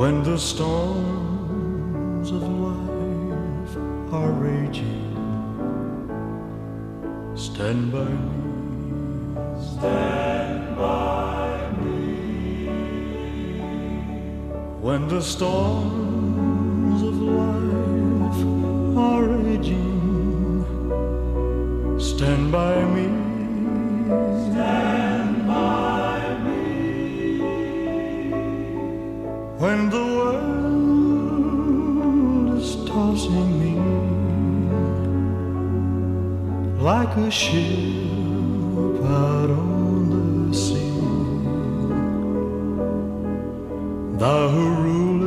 when the storms of life are raging. Stand by me, stand by me. When the storms of life are raging, stand by me, stand by me. When the world is tossing me like a ship out on the sea, thou who rulest